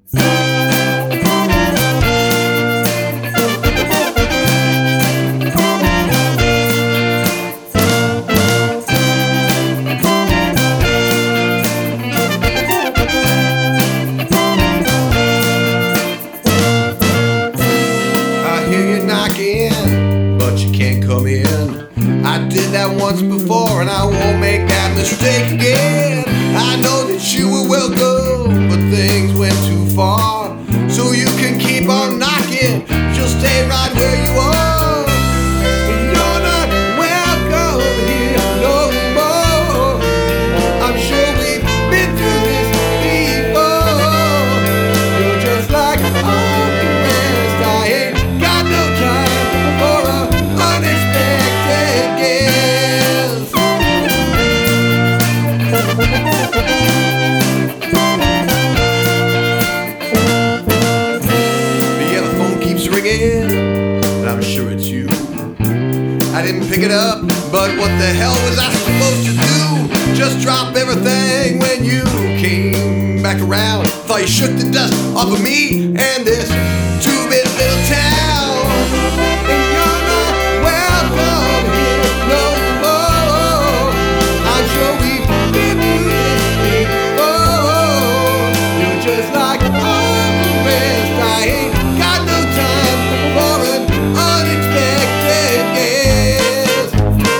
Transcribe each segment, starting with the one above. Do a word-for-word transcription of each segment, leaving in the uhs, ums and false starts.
But you can't come in. I did that once before and I won't make that mistake again. I know that you were welcome, but things went too far. So you can keep on knocking, just stay right where you are. You're not welcome here no more. I'm sure we've been through this before. You're just like all the rest. I ain't got no time for a unexpected guest. Yeah, the phone keeps ringing, and I'm sure it's you. I didn't pick it up, but what the hell was I supposed to do? Just drop everything when you came back around. Thought you shook the dust off of me and this two-bit little town. And you're not welcome here no more. I'm sure we've been through this before. You're just like all the rest. I ain't got no time for an unexpected guest.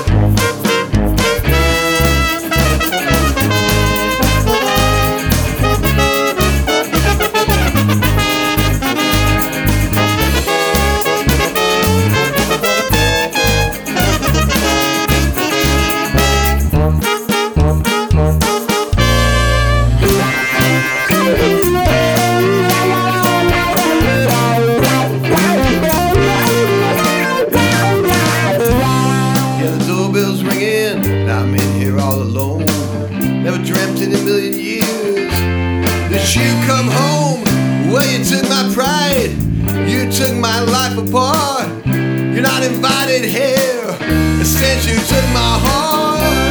Doorbell's ringing, and I'm in here all alone. Never dreamt in a million years that you come home. Well, you took my pride, you took my life apart. You're not invited here, instead you took my heart.